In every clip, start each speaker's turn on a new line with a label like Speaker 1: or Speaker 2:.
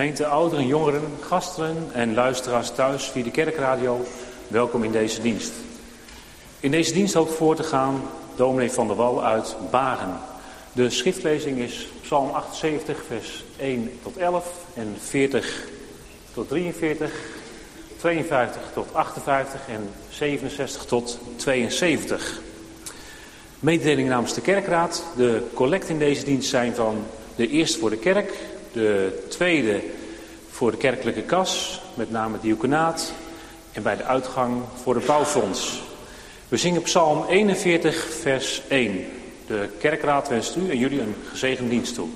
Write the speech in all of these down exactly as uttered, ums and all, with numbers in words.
Speaker 1: Gemeente ouderen, jongeren, gasten en luisteraars thuis via de kerkradio, welkom in deze dienst. In deze dienst hoopt voor te gaan dominee Van der Wal uit Bagen. De schriftlezing is Psalm achtenzeventig, vers één tot elf en veertig tot drieënveertig, tweeënvijftig tot achtenvijftig en zevenenzestig tot tweeënzeventig. Mededeling namens de kerkraad. De collecten in deze dienst zijn van de eerste voor de kerk, de tweede voor de kerkelijke kas, met name het diaconaat, en bij de uitgang voor de bouwfonds. We zingen Psalm eenenveertig, vers één. De kerkraad wenst u en jullie een gezegende dienst toe.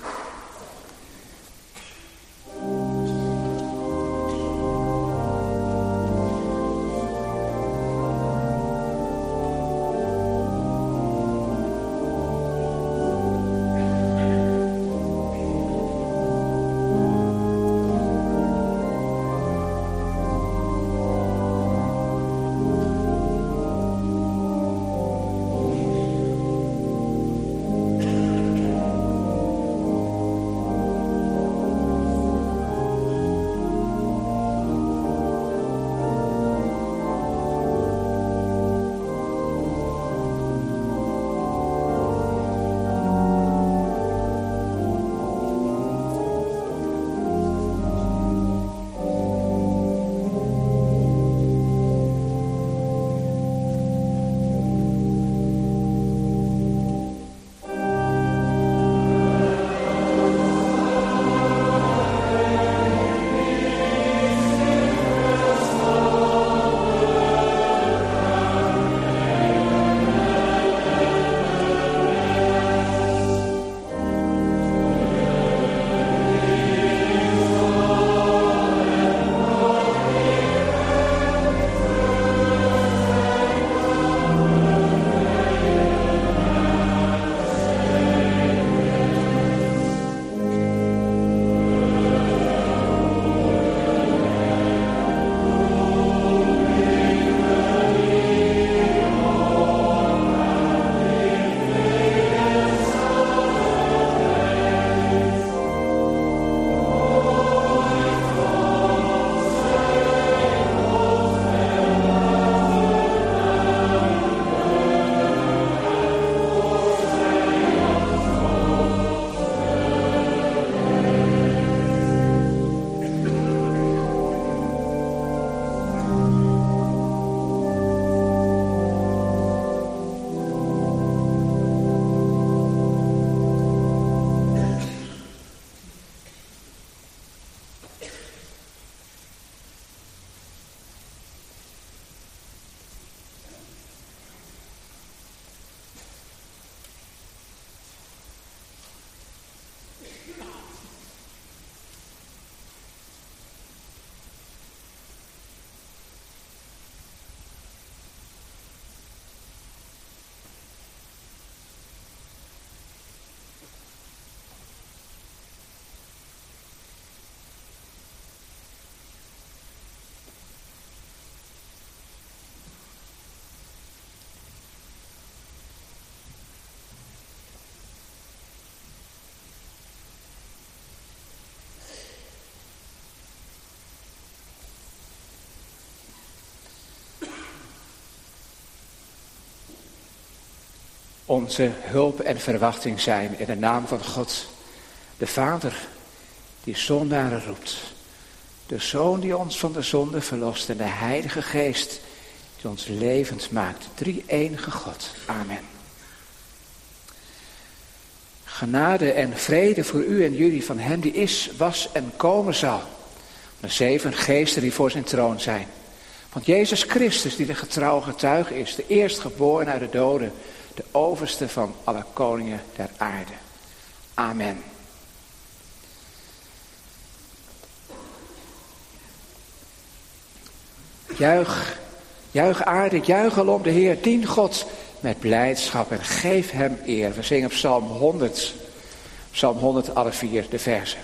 Speaker 2: Onze hulp en verwachting zijn in de naam van God, de Vader die zondaren roept, de Zoon die ons van de zonde verlost en de Heilige Geest die ons levend maakt. Drie-enige God. Amen. Genade en vrede voor u en jullie van hem die is, was en komen zal. De zeven geesten die voor zijn troon zijn. Want Jezus Christus die de getrouwe getuige is, de eerstgeboren uit de doden, de overste van alle koningen der aarde. Amen. Juich, juich aarde, juich alom de Heer, dien God met blijdschap en geef hem eer. We zingen Psalm honderd, Psalm honderd, alle vier de verzen.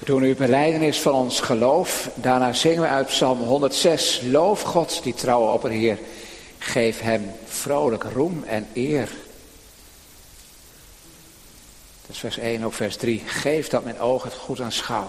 Speaker 2: We doen nu belijdenis van ons geloof. Daarna zingen we uit Psalm honderdzes. Loof God die trouwe opperheer. Geef hem vrolijk roem en eer. Dat is vers één, ook vers drie. Geef dat mijn oog het goed aanschouw.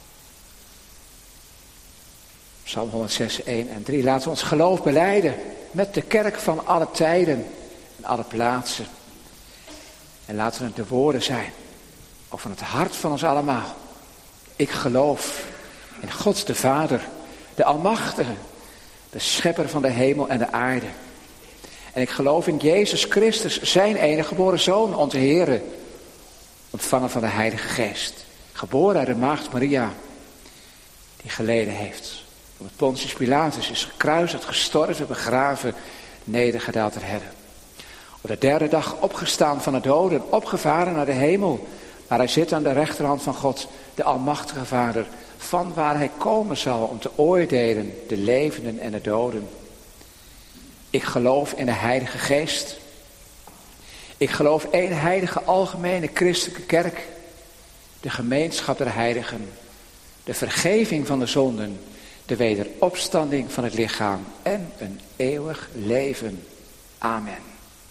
Speaker 2: Psalm honderdzes, één en drie. Laten we ons geloof belijden met de kerk van alle tijden en alle plaatsen. En laten het de woorden zijn, ook van het hart van ons allemaal. Ik geloof in God de Vader, de Almachtige, de Schepper van de hemel en de aarde. En ik geloof in Jezus Christus, zijn enige geboren Zoon, onze Heere, ontvangen van de Heilige Geest. Geboren uit de maagd Maria, die geleden heeft. Op het Pontius Pilatus is gekruisigd, gestorven, begraven, nedergedaald ter helle. Op de derde dag opgestaan van de doden, opgevaren naar de hemel. Maar hij zit aan de rechterhand van God, de Almachtige Vader, van waar hij komen zal om te oordelen de levenden en de doden. Ik geloof in de Heilige Geest. Ik geloof één heilige algemene christelijke kerk, de gemeenschap der heiligen, de vergeving van de zonden, de wederopstanding van het lichaam en een eeuwig leven. Amen.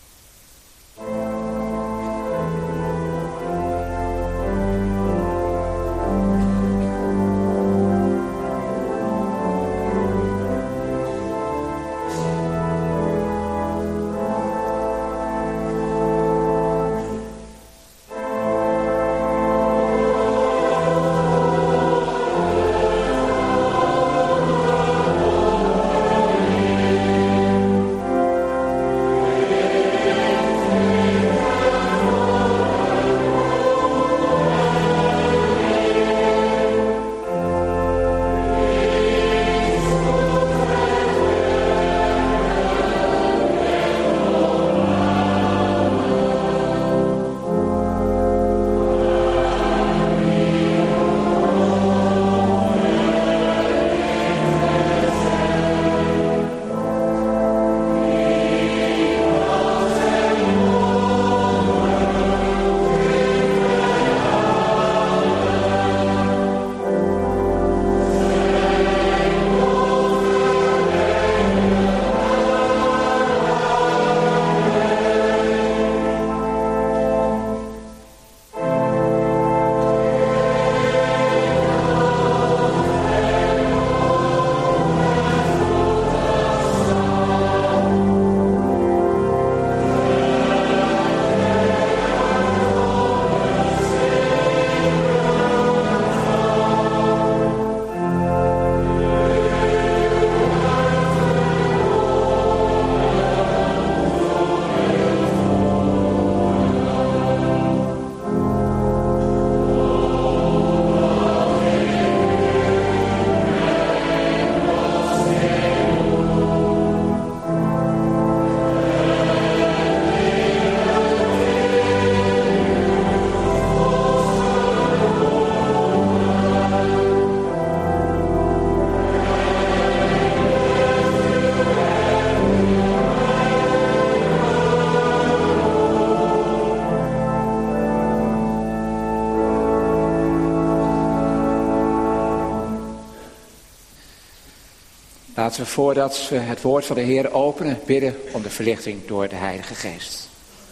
Speaker 2: Laten we voordat we het woord van de Heer openen, bidden om de verlichting door de Heilige Geest.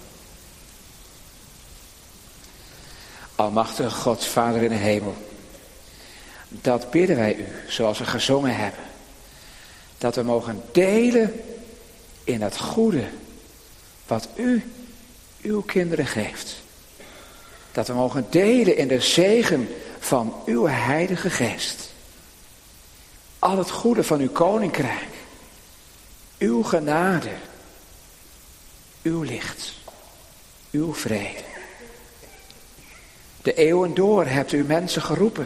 Speaker 2: Almachtige God, Vader in de hemel, dat bidden wij u, zoals we gezongen hebben. Dat we mogen delen in het goede wat u uw kinderen geeft. Dat we mogen delen in de zegen van uw Heilige Geest. Al het goede van uw koninkrijk, uw genade, uw licht, uw vrede. De eeuwen door hebt u mensen geroepen.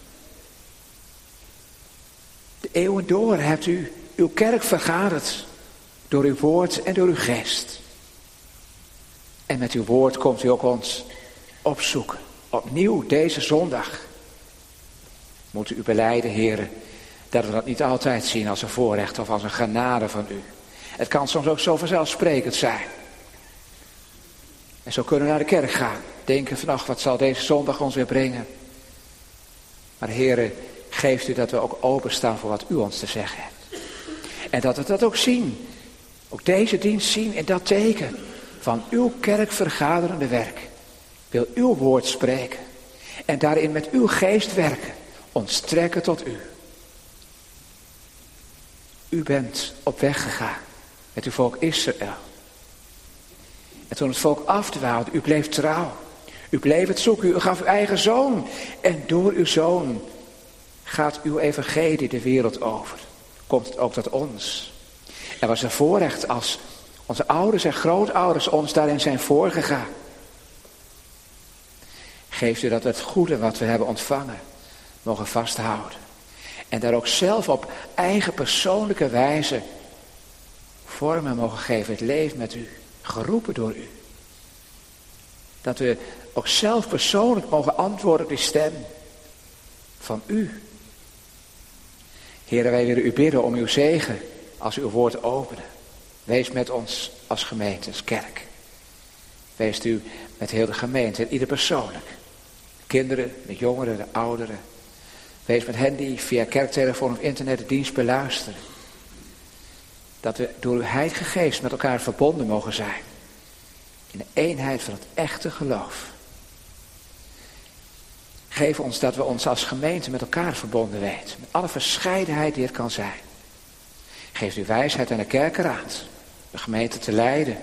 Speaker 2: De eeuwen door hebt u uw kerk vergaderd door uw woord en door uw geest. En met uw woord komt u ook ons opzoeken. Opnieuw deze zondag. Moet u belijden, heren, dat we dat niet altijd zien als een voorrecht of als een genade van u. Het kan soms ook zo vanzelfsprekend zijn. En zo kunnen we naar de kerk gaan. Denken van, ach, wat zal deze zondag ons weer brengen? Maar Heere, geeft u dat we ook openstaan voor wat u ons te zeggen hebt. En dat we dat ook zien. Ook deze dienst zien in dat teken van uw kerkvergaderende werk. Wil uw woord spreken. En daarin met uw geest werken. Ons trekken tot u. U bent op weg gegaan met uw volk Israël. En toen het volk afdwaalde, u bleef trouw. U bleef het zoeken, u gaf uw eigen zoon. En door uw zoon gaat uw evangelie de wereld over. Komt het ook tot ons. Er was een voorrecht als onze ouders en grootouders ons daarin zijn voorgegaan. Geeft u dat we het goede wat we hebben ontvangen mogen vasthouden. En daar ook zelf op eigen persoonlijke wijze vormen mogen geven. Het leven met u, geroepen door u. Dat we ook zelf persoonlijk mogen antwoorden op die stem van u. Heere, wij willen u bidden om uw zegen als uw woord openen. Wees met ons als gemeente, als kerk. Wees u met heel de gemeente en ieder persoonlijk. De kinderen, de jongeren, de ouderen. Wees met hen die via kerktelefoon of internet de dienst beluisteren. Dat we door uw Heilige Geest met elkaar verbonden mogen zijn. In de eenheid van het echte geloof. Geef ons dat we ons als gemeente met elkaar verbonden weten. Met alle verscheidenheid die er kan zijn. Geef u wijsheid aan de kerkenraad. De gemeente te leiden.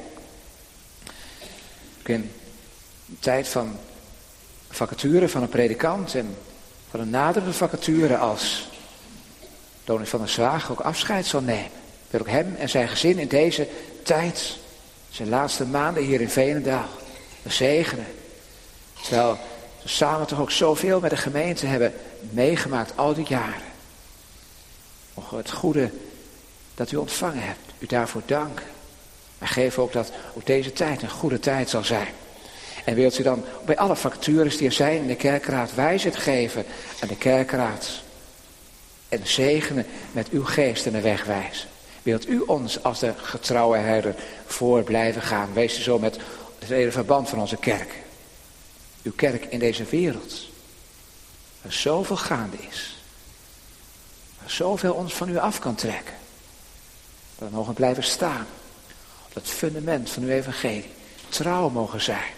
Speaker 2: Ook in een tijd van vacature van een predikant. En van een naderende vacature als dominee van der Zwaag ook afscheid zal nemen. Ik wil ook hem en zijn gezin in deze tijd, zijn laatste maanden hier in Veenendaal, zegenen. Terwijl we samen toch ook zoveel met de gemeente hebben meegemaakt al die jaren. Mogen we het goede dat u ontvangen hebt, u daarvoor danken. Maar geef ook dat ook deze tijd een goede tijd zal zijn. En wilt u dan bij alle vacatures die er zijn in de kerkraad wijsheid geven aan de kerkraad. En zegenen met uw geest en de weg wijzen. Wilt u ons als de getrouwe herder voor blijven gaan. Wees u zo met het hele verband van onze kerk. Uw kerk in deze wereld. Waar zoveel gaande is. Waar zoveel ons van u af kan trekken. Dat we mogen blijven staan. Op het fundament van uw evangelie. Trouw mogen zijn.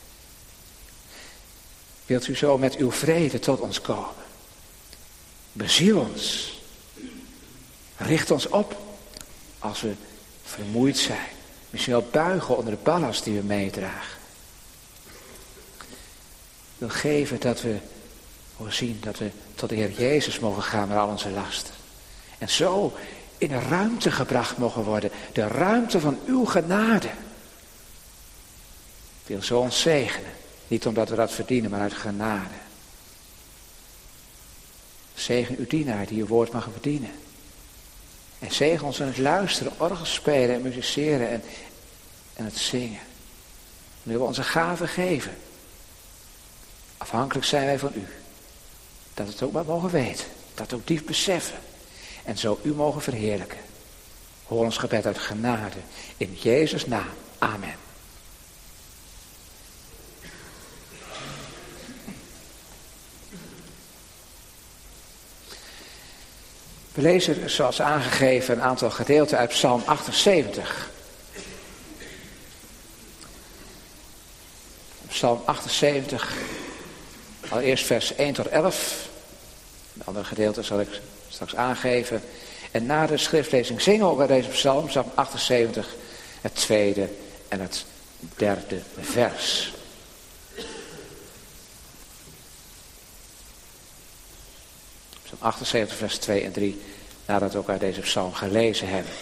Speaker 2: Wilt u zo met uw vrede tot ons komen. Beziel ons. Richt ons op als we vermoeid zijn. Misschien wel buigen onder de ballast die we meedragen. Ik wil geven dat we mogen zien dat we tot de Heer Jezus mogen gaan met al onze lasten. En zo in de ruimte gebracht mogen worden. De ruimte van uw genade. Ik wil zo ons zegenen. Niet omdat we dat verdienen, maar uit genade. Zegen uw dienaar die uw woord mag verdienen. En zegen ons aan het luisteren, orgel spelen en musiceren en, en het zingen. Dan willen we onze gaven geven. Afhankelijk zijn wij van u. Dat we het ook maar mogen weten. Dat we ook diep beseffen. En zo u mogen verheerlijken. Hoor ons gebed uit genade. In Jezus' naam. Amen. We lezen zoals aangegeven een aantal gedeelten uit Psalm achtenzeventig. Psalm achtenzeventig, allereerst vers één tot elf. De andere gedeelte zal ik straks aangeven. En na de schriftlezing zingen we bij deze psalm, psalm achtenzeventig, het tweede en het derde vers. Psalm achtenzeventig, vers twee en drie, nadat we ook uit deze psalm gelezen hebben.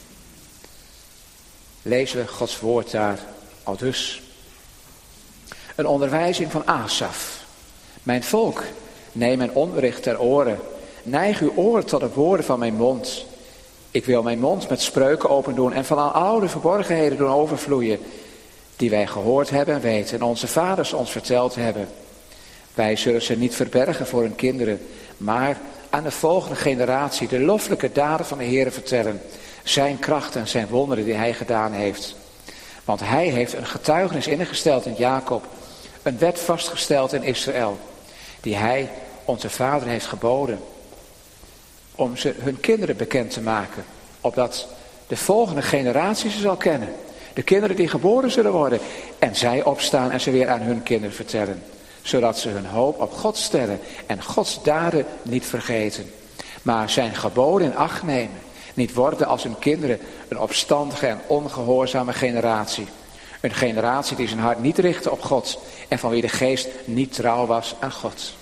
Speaker 2: Lezen we Gods woord daar aldus. Een onderwijzing van Asaf. Mijn volk, neem mijn onderricht ter oren. Neig uw oor tot de woorden van mijn mond. Ik wil mijn mond met spreuken open doen en van al oude verborgenheden doen overvloeien, die wij gehoord hebben en weten en onze vaders ons verteld hebben. Wij zullen ze niet verbergen voor hun kinderen, maar aan de volgende generatie de loffelijke daden van de Heere vertellen. Zijn kracht en zijn wonderen die hij gedaan heeft. Want hij heeft een getuigenis ingesteld in Jacob, een wet vastgesteld in Israël, die hij onze Vader heeft geboden om ze hun kinderen bekend te maken, opdat de volgende generatie ze zal kennen. De kinderen die geboren zullen worden en zij opstaan en ze weer aan hun kinderen vertellen. Zodat ze hun hoop op God stellen en Gods daden niet vergeten. Maar zijn geboden in acht nemen. Niet worden als hun kinderen een opstandige en ongehoorzame generatie. Een generatie die zijn hart niet richtte op God en van wie de geest niet trouw was aan God.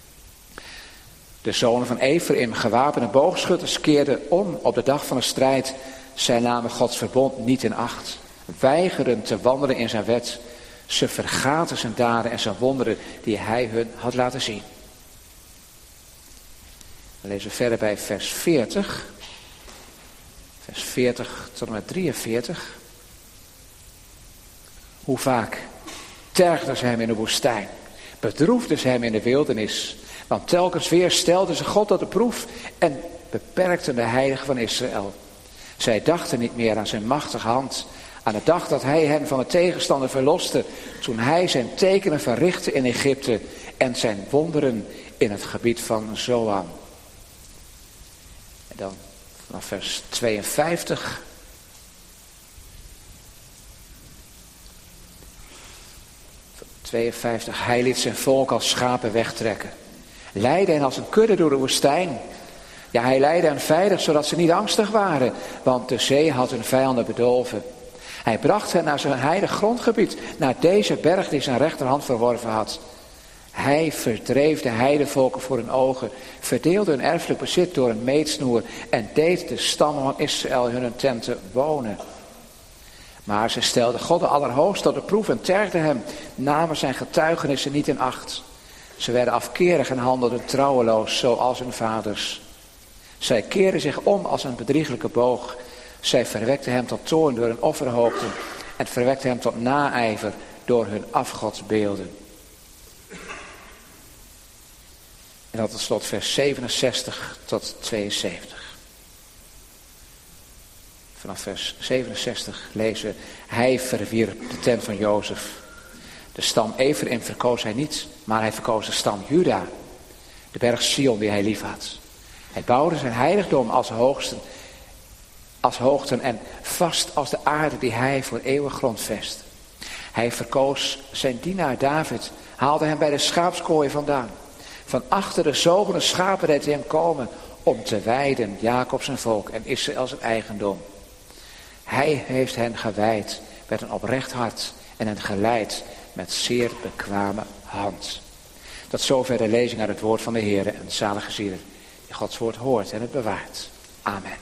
Speaker 2: De zonen van Ephraim, gewapende boogschutters, keerden om op de dag van de strijd. Zij namen Gods verbond niet in acht. Weigerden te wandelen in zijn wet. Ze vergaten zijn daden en zijn wonderen die hij hun had laten zien. We lezen verder bij vers veertig. Vers veertig tot en met drieënveertig. Hoe vaak tergden ze hem in de woestijn. Bedroefden ze hem in de wildernis. Want telkens weer stelden ze God tot de proef en beperkten de heiligen van Israël. Zij dachten niet meer aan zijn machtige hand. Aan de dag dat hij hen van de tegenstander verloste. Toen hij zijn tekenen verrichtte in Egypte. En zijn wonderen in het gebied van Zoan. En dan vanaf vers tweeënvijftig. tweeënvijftig. Hij liet zijn volk als schapen wegtrekken. Leidde hen als een kudde door de woestijn. Ja, hij leidde hen veilig zodat ze niet angstig waren. Want de zee had hun vijanden bedolven. Hij bracht hen naar zijn heilig grondgebied. Naar deze berg die zijn rechterhand verworven had. Hij verdreef de heidevolken voor hun ogen. Verdeelde hun erfelijk bezit door een meetsnoer. En deed de stammen van Israël hun tenten wonen. Maar ze stelden God de Allerhoogste op de proef en tergden hem. Namen zijn getuigenissen niet in acht. Ze werden afkerig en handelden trouweloos zoals hun vaders. Zij keerden zich om als een bedrieglijke boog. Zij verwekten hem tot toorn door hun offerhoofden. En verwekten hem tot naijver door hun afgodsbeelden. En dat tot slot vers zevenenzestig tot tweeënzeventig. Vanaf vers zevenenzestig lezen we. Hij verwierp de tent van Jozef. De stam Ephraim verkoos hij niet, maar hij verkoos de stam Juda. De berg Sion die hij lief had. Hij bouwde zijn heiligdom als hoogsten, als hoogten en vast als de aarde die hij voor eeuwig grondvest. Hij verkoos zijn dienaar David, haalde hem bij de schaapskooi vandaan. Van achter de zogende schapen deed hij hem komen om te weiden Jacob zijn volk en Israël zijn eigendom. Hij heeft hen gewijd met een oprecht hart en hen geleid met zeer bekwame hand. Tot zover de lezing uit het woord van de Heer en zalige zielen die Gods woord hoort en het bewaart. Amen.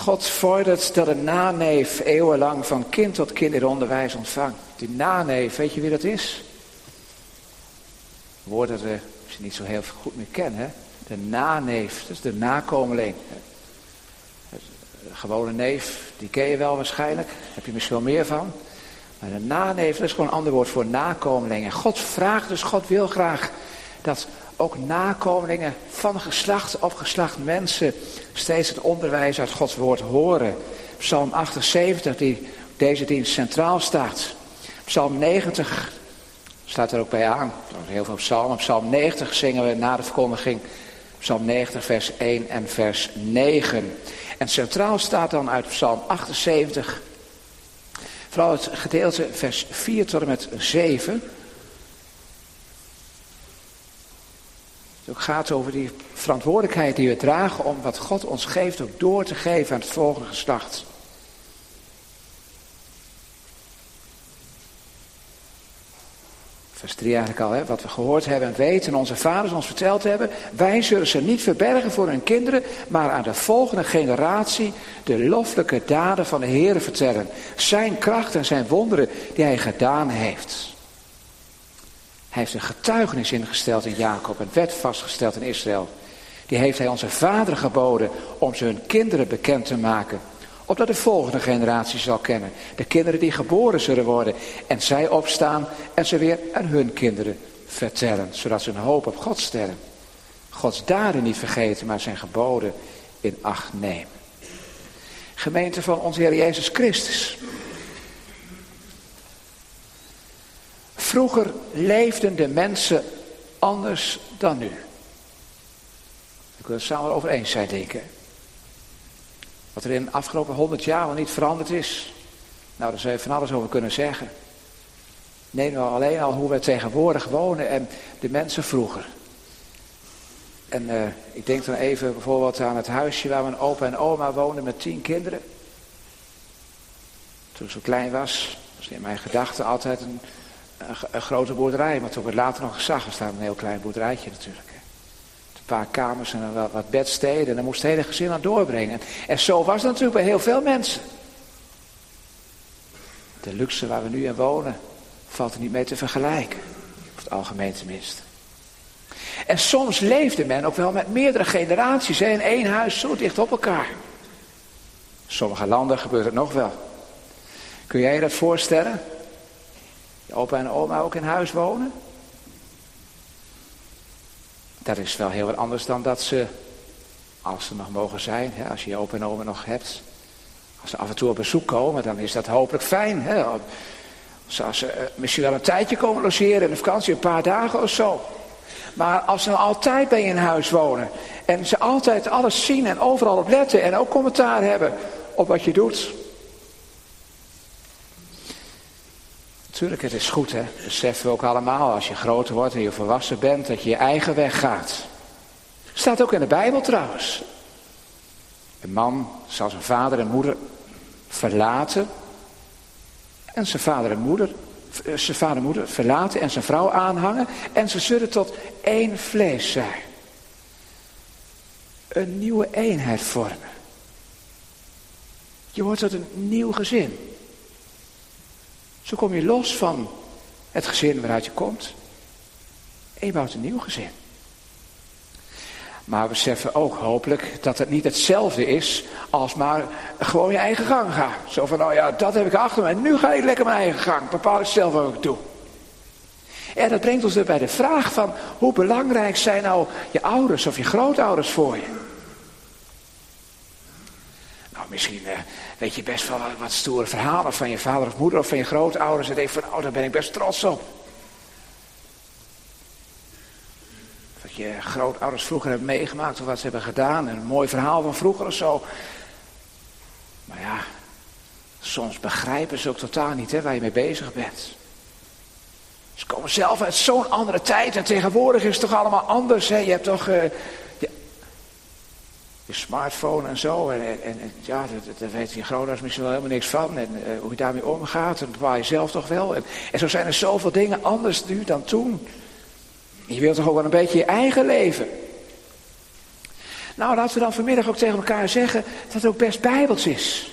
Speaker 2: God vordert dat een naneef eeuwenlang van kind tot kind in onderwijs ontvangt. Die naneef, weet je wie dat is? Woorden dat we misschien niet zo heel goed meer kennen. Hè? De naneef, dat is de nakomeling. De gewone neef, die ken je wel waarschijnlijk. Daar heb je misschien wel meer van. Maar de naneef, dat is gewoon een ander woord voor nakomeling. En God vraagt dus, God wil graag dat ook nakomelingen van geslacht op geslacht mensen steeds het onderwijs uit Gods woord horen. Psalm achtenzeventig, die deze dienst centraal staat. Psalm negentig staat er ook bij aan. Heel veel psalmen. Psalm negentig zingen we na de verkondiging. Psalm negentig vers één en vers negen. En centraal staat dan uit Psalm achtenzeventig vooral het gedeelte vers vier tot en met zeven. Het ook gaat over die verantwoordelijkheid die we dragen om wat God ons geeft ook door te geven aan het volgende geslacht. Vers drie eigenlijk al, hè, wat we gehoord hebben en weten en onze vaders ons verteld hebben. Wij zullen ze niet verbergen voor hun kinderen, maar aan de volgende generatie de loffelijke daden van de Heere vertellen. Zijn kracht en zijn wonderen die hij gedaan heeft. Hij heeft een getuigenis ingesteld in Jacob, een wet vastgesteld in Israël. Die heeft hij onze vaderen geboden om ze hun kinderen bekend te maken. Opdat de volgende generatie zal kennen. De kinderen die geboren zullen worden. En zij opstaan en ze weer aan hun kinderen vertellen. Zodat ze hun hoop op God stellen. Gods daden niet vergeten, maar zijn geboden in acht nemen. Gemeente van onze Heer Jezus Christus. Vroeger leefden de mensen anders dan nu. Ik wil het samen over eens zijn, denk ik. Wat er in de afgelopen honderd jaar wel niet veranderd is. Nou, daar zou je van alles over kunnen zeggen. Neem nou alleen al hoe we tegenwoordig wonen en de mensen vroeger. En uh, ik denk dan even bijvoorbeeld aan het huisje waar mijn opa en oma woonden met tien kinderen. Toen ik zo klein was, was in mijn gedachten altijd een, een, een grote boerderij. Maar toen ik het later nog zag, was daar een heel klein boerderijtje natuurlijk. Een paar kamers en wat, wat bedsteden. En daar moest het hele gezin aan doorbrengen. En zo was het natuurlijk bij heel veel mensen. De luxe waar we nu in wonen valt er niet mee te vergelijken. Of het algemeen tenminste. En soms leefde men ook wel met meerdere generaties. Hè, in één huis zo dicht op elkaar. In sommige landen gebeurt het nog wel. Kun jij je dat voorstellen? Je opa en oma ook in huis wonen? Dat is wel heel wat anders dan dat ze, als ze nog mogen zijn, hè, als je je opa en oma nog hebt. Als ze af en toe op bezoek komen, dan is dat hopelijk fijn. Hè. Als ze uh, misschien wel een tijdje komen logeren in de vakantie, een paar dagen of zo. Maar als ze nou altijd bij je in huis wonen en ze altijd alles zien en overal op letten en ook commentaar hebben op wat je doet. Natuurlijk, het is goed, hè. Dat beseffen we ook allemaal. Als je groter wordt en je volwassen bent, dat je je eigen weg gaat. Staat ook in de Bijbel trouwens. Een man zal zijn vader en moeder verlaten. En zijn vader en moeder, zijn vader en moeder verlaten en zijn vrouw aanhangen. En ze zullen tot één vlees zijn. Een nieuwe eenheid vormen. Je wordt tot een nieuw gezin. Zo kom je los van het gezin waaruit je komt. En je bouwt een nieuw gezin. Maar we beseffen ook hopelijk dat het niet hetzelfde is als maar gewoon je eigen gang gaan. Zo van, nou ja, dat heb ik achter me en nu ga ik lekker mijn eigen gang. Bepaal ik zelf wat ik doe. En dat brengt ons weer bij de vraag van, hoe belangrijk zijn nou je ouders of je grootouders voor je? Nou, misschien uh, weet je best wel wat, wat stoere verhalen van je vader of moeder of van je grootouders. En denk van, oh, daar ben ik best trots op. Wat je grootouders vroeger hebben meegemaakt of wat ze hebben gedaan. En een mooi verhaal van vroeger of zo. Maar ja, soms begrijpen ze ook totaal niet, hè, waar je mee bezig bent. Ze komen zelf uit zo'n andere tijd en tegenwoordig is het toch allemaal anders. Hè? Je hebt toch... Uh, Je smartphone en zo. En, en, en ja, daar weten je grootouders misschien wel helemaal niks van. En uh, hoe je daarmee omgaat, dat bepaal je zelf toch wel. En, en zo zijn er zoveel dingen anders nu dan toen. En je wilt toch ook wel een beetje je eigen leven. Nou, laten we dan vanmiddag ook tegen elkaar zeggen dat het ook best bijbels is.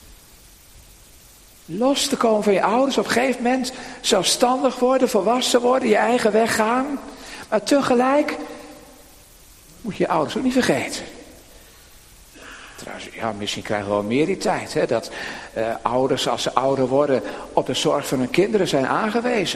Speaker 2: Los te komen van je ouders, op een gegeven moment zelfstandig worden, volwassen worden, je eigen weg gaan. Maar tegelijk moet je je ouders ook niet vergeten. Trouwens, ja, misschien krijgen we wel meer die tijd, hè, dat uh, ouders als ze ouder worden op de zorg van hun kinderen zijn aangewezen.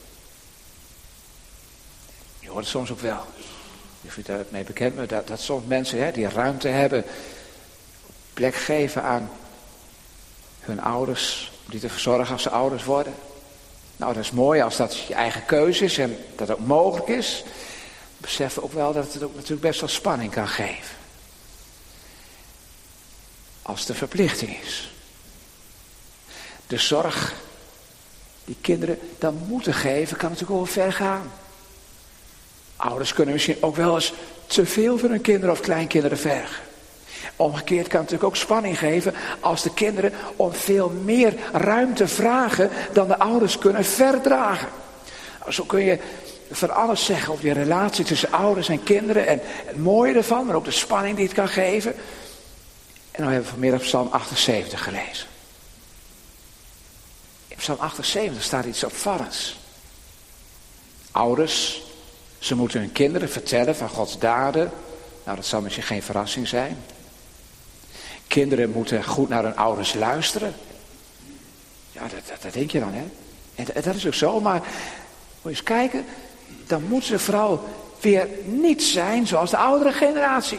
Speaker 2: Je hoort het soms ook wel. Je vindt daar mee bekend, maar dat, dat soms mensen hè, die ruimte hebben, plek geven aan hun ouders, om die te verzorgen als ze ouders worden. Nou, dat is mooi als dat je eigen keuze is en dat ook mogelijk is. We beseffen ook wel dat het ook natuurlijk best wel spanning kan geven. Als het een verplichting is. De zorg die kinderen dan moeten geven, kan natuurlijk wel ver gaan. Ouders kunnen misschien ook wel eens te veel van hun kinderen of kleinkinderen vergen. Omgekeerd kan het natuurlijk ook spanning geven als de kinderen om veel meer ruimte vragen dan de ouders kunnen verdragen. Zo kun je van alles zeggen over die relatie tussen ouders en kinderen en het mooie ervan, maar ook de spanning die het kan geven. En dan hebben we vanmiddag Psalm achtenzeventig gelezen. In Psalm achtenzeventig staat iets opvallends. Ouders, ze moeten hun kinderen vertellen van Gods daden. Nou, dat zal misschien geen verrassing zijn. Kinderen moeten goed naar hun ouders luisteren. Ja, dat, dat, dat denk je dan, hè. En, en dat is ook zo, maar moet je eens kijken, dan moeten ze vooral weer niet zijn zoals de oudere generatie.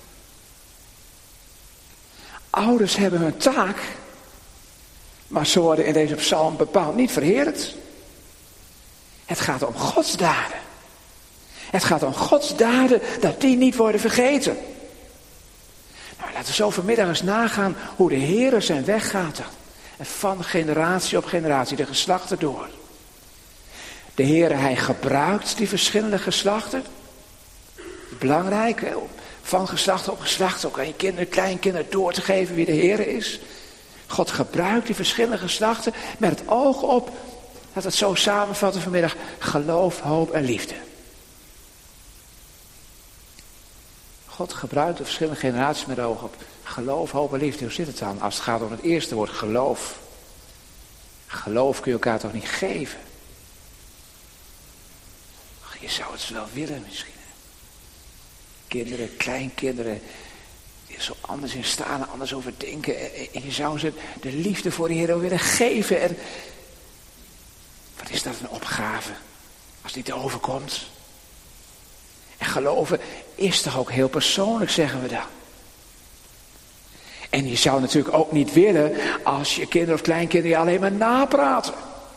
Speaker 2: Ouders hebben hun taak, maar ze worden in deze psalm bepaald niet verheerlijkt. Het gaat om Gods daden. Het gaat om Gods daden, dat die niet worden vergeten. Nou, laten we zo vanmiddag eens nagaan hoe de Heer zijn weg gaat dan. En van generatie op generatie, de geslachten door. De Heer, hij gebruikt die verschillende geslachten. Belangrijk, hè? Van geslacht op geslacht, ook aan je kinderen, kleinkinderen door te geven wie de Heer is. God gebruikt die verschillende geslachten met het oog op, dat het zo samenvatten vanmiddag, geloof, hoop en liefde. God gebruikt de verschillende generaties met het oog op geloof, hoop en liefde. Hoe zit het dan als het gaat om het eerste woord geloof? Geloof kun je elkaar toch niet geven? Ach, je zou het wel willen misschien. Kinderen, kleinkinderen, die er zo anders in staan en anders over denken. En je zou ze de liefde voor de Heer ook willen geven. En wat is dat een opgave als die te overkomt? En geloven is toch ook heel persoonlijk, zeggen we dan. En je zou natuurlijk ook niet willen als je kinderen of kleinkinderen je alleen maar napraten.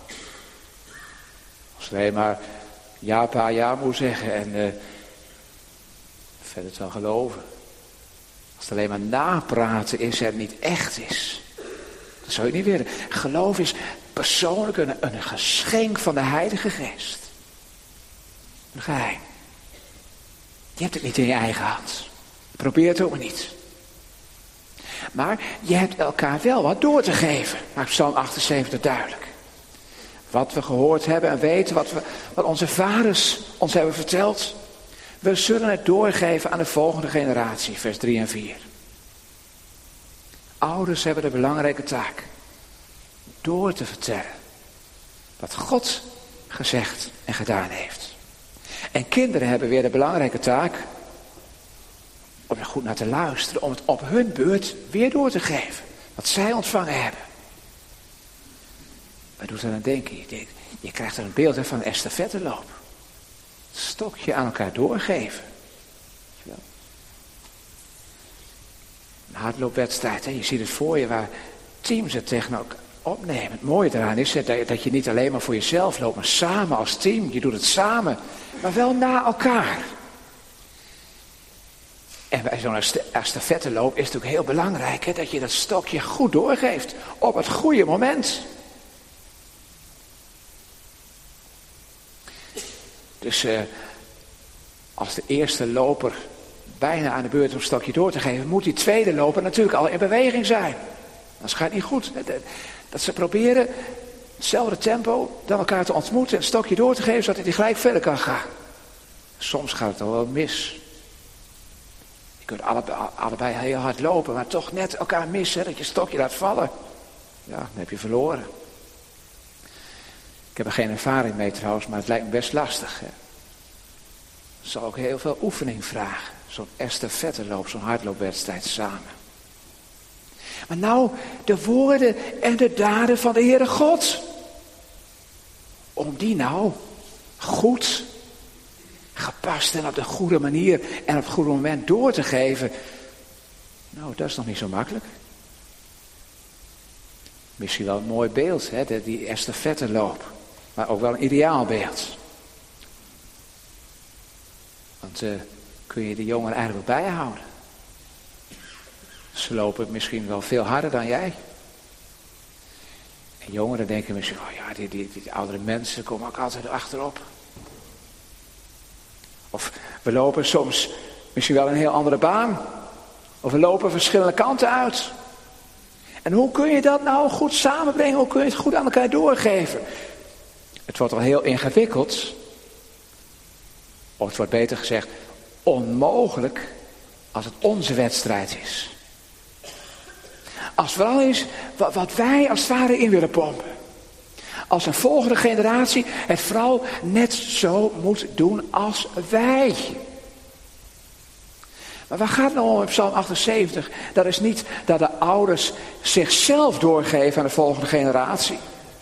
Speaker 2: Als je alleen maar ja pa ja moet zeggen en uh, verder het wel geloven. Als het alleen maar napraten is en niet echt is. Dat zou je niet willen. Geloof is persoonlijk een, een geschenk van de Heilige Geest. Een geheim. Je hebt het niet in je eigen hand. Probeer het ook maar niet. Maar je hebt elkaar wel wat door te geven. Maakt Psalm achtenzeventig duidelijk. Wat we gehoord hebben en weten, wat, we, wat onze vaders ons hebben verteld. We zullen het doorgeven aan de volgende generatie, vers drie en vier. Ouders hebben de belangrijke taak door te vertellen wat God gezegd en gedaan heeft. En kinderen hebben weer de belangrijke taak om er goed naar te luisteren, om het op hun beurt weer door te geven. Wat zij ontvangen hebben. Wat doet er aan denken? Je, denkt, je krijgt er een beeld hè, van een estafetteloop. Het stokje aan elkaar doorgeven. Een hardloopwedstrijd, hè? Je ziet het voor je waar teams het tegen elkaar opnemen. Het mooie eraan is hè, dat je niet alleen maar voor jezelf loopt, maar samen als team. Je doet het samen, maar wel na elkaar. En bij zo'n estafetteloop is het ook heel belangrijk hè, dat je dat stokje goed doorgeeft. Op het goede moment. Dus uh, als de eerste loper bijna aan de beurt om het stokje door te geven, moet die tweede loper natuurlijk al in beweging zijn. Dat gaat niet goed. Dat ze proberen hetzelfde tempo dan elkaar te ontmoeten en het stokje door te geven zodat hij gelijk verder kan gaan. Soms gaat het al wel mis. Je kunt alle, allebei heel hard lopen, maar toch net elkaar missen, dat je stokje laat vallen. Ja, dan heb je verloren. Ik heb er geen ervaring mee trouwens, maar het lijkt me best lastig. Hè? Het zal ook heel veel oefening vragen. Zo'n estafetteloop, zo'n hardloopwedstrijd samen. Maar nou, de woorden en de daden van de Heere God. Om die nou goed, gepast en op de goede manier en op het goede moment door te geven. Nou, dat is nog niet zo makkelijk. Misschien wel een mooi beeld, hè, die estafetteloop. Maar ook wel een ideaal beeld. Want uh, kun je de jongeren eigenlijk wel bijhouden. Ze lopen misschien wel veel harder dan jij. En jongeren denken misschien, oh ja, die, die, die oudere mensen komen ook altijd achterop. Of we lopen soms misschien wel een heel andere baan. Of we lopen verschillende kanten uit. En hoe kun je dat nou goed samenbrengen? Hoe kun je het goed aan elkaar doorgeven? Het wordt wel heel ingewikkeld. Of het wordt beter gezegd, onmogelijk als het onze wedstrijd is. Als vooral is wat, wat wij als het ware in willen pompen. Als een volgende generatie het vooral net zo moet doen als wij. Maar waar gaat het nou om in Psalm achtenzeventig? Dat is niet dat de ouders zichzelf doorgeven aan de volgende generatie.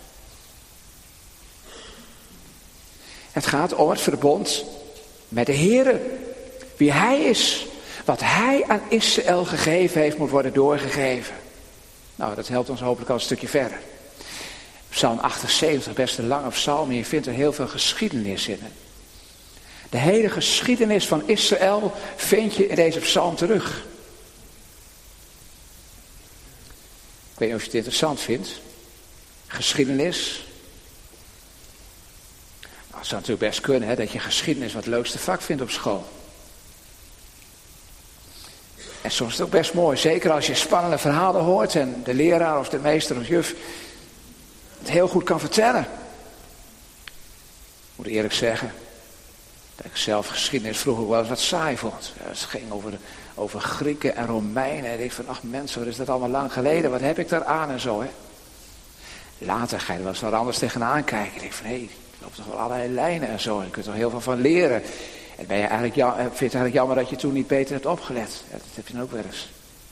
Speaker 2: Het gaat om het verbond met de Heere. Wie Hij is. Wat Hij aan Israël gegeven heeft, moet worden doorgegeven. Nou, dat helpt ons hopelijk al een stukje verder. Psalm achtenzeventig, best een lange psalm. En je vindt er heel veel geschiedenis in. De hele geschiedenis van Israël vind je in deze psalm terug. Ik weet niet of je het interessant vindt. Geschiedenis. Nou, het zou natuurlijk best kunnen, hè, dat je geschiedenis wat het leukste vak vindt op school. En soms is het ook best mooi, zeker als je spannende verhalen hoort en de leraar of de meester of juf het heel goed kan vertellen. Ik moet eerlijk zeggen dat ik zelf geschiedenis vroeger wel eens wat saai vond. Het ging over, over Grieken en Romeinen. En ik dacht van, ach mensen, wat is dat allemaal lang geleden? Wat heb ik daar aan en zo, hè? Later ga je er wel eens wat anders tegenaan kijken. Ik denk van, hé, hey, er lopen toch wel allerlei lijnen en zo. Je kunt er heel veel van leren. En ben je eigenlijk, ja, vind je het eigenlijk jammer dat je toen niet beter hebt opgelet. Ja, dat heb je dan ook wel eens.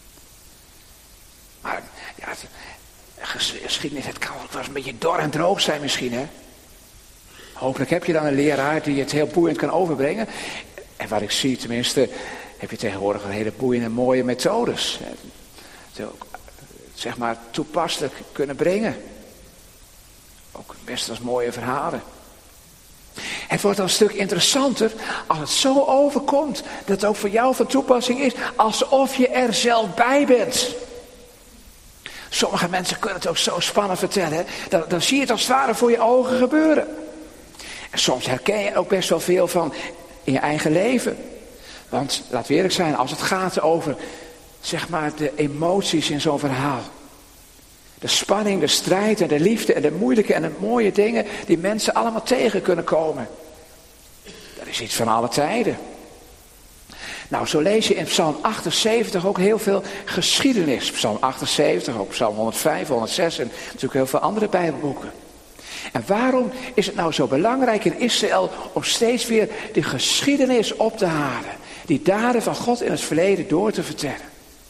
Speaker 2: Maar ja, het, geschiedenis, het kan ook wel eens een beetje dor en droog zijn misschien, hè. Hopelijk heb je dan een leraar die het heel boeiend kan overbrengen. En wat ik zie tenminste, heb je tegenwoordig een hele boeiende mooie methodes. Het ook, zeg maar, toepasselijk kunnen brengen. Ook best als mooie verhalen. Het wordt dan een stuk interessanter als het zo overkomt dat het ook voor jou van toepassing is, alsof je er zelf bij bent. Sommige mensen kunnen het ook zo spannend vertellen, hè? Dan, dan zie je het als het ware voor je ogen gebeuren. En soms herken je ook best wel veel van in je eigen leven. Want, laat we eerlijk zijn, als het gaat over, zeg maar, de emoties in zo'n verhaal. De spanning, de strijd en de liefde en de moeilijke en de mooie dingen die mensen allemaal tegen kunnen komen. Dat is iets van alle tijden. Nou, zo lees je in Psalm achtenzeventig ook heel veel geschiedenis. Psalm achtenzeventig, ook Psalm honderdvijf, honderdzes en natuurlijk heel veel andere Bijbelboeken. En waarom is het nou zo belangrijk in Israël om steeds weer die geschiedenis op te halen? Die daden van God in het verleden door te vertellen.